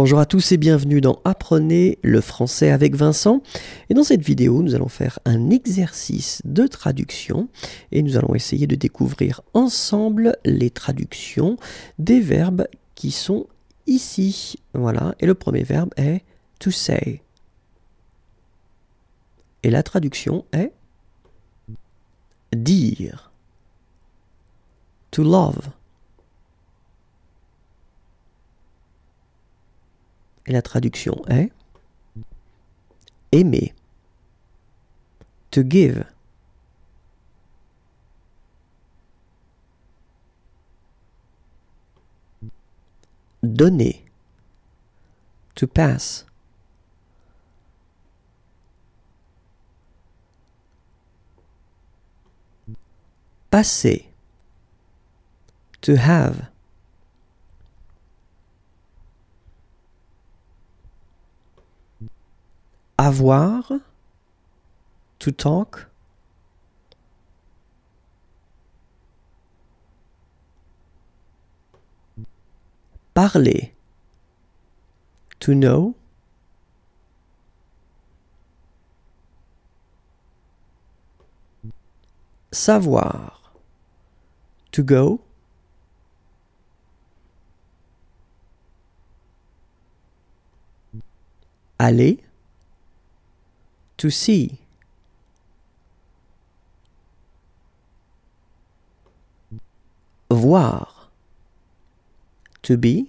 Bonjour à tous et bienvenue dans Apprenez le français avec Vincent. Et dans cette vidéo, nous allons faire un exercice de traduction et nous allons essayer de découvrir ensemble les traductions des verbes qui sont ici. Voilà, et le premier verbe est to say. Et la traduction est dire. To love. Et la traduction est aimer. To give. Donner. To pass. Passer. To have. Avoir. To talk. Parler. To know. Savoir. To go. Aller. To see. Voir. To be.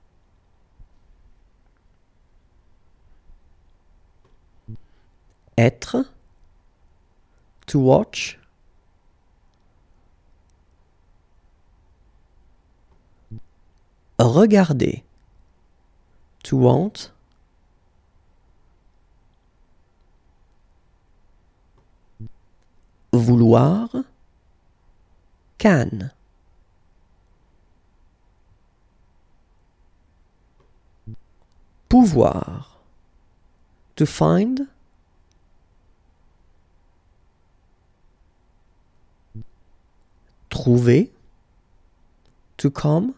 Être. To watch. Regarder. To want. Vouloir. Can. Pouvoir. To find. Trouver. To come.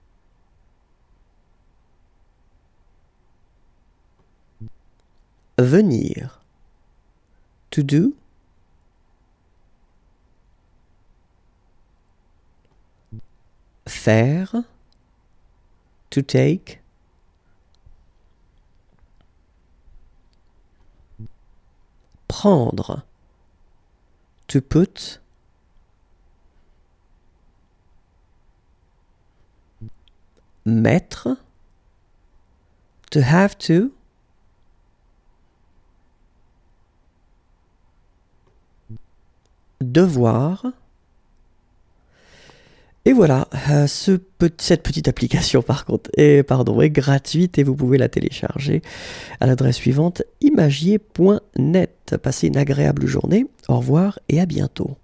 Venir. To do. Faire. To take. Prendre. To put. Mettre. To have to. Devoir. Et voilà, cette petite application par contre est gratuite et vous pouvez la télécharger à l'adresse suivante imagier.net. Passez une agréable journée, au revoir et à bientôt.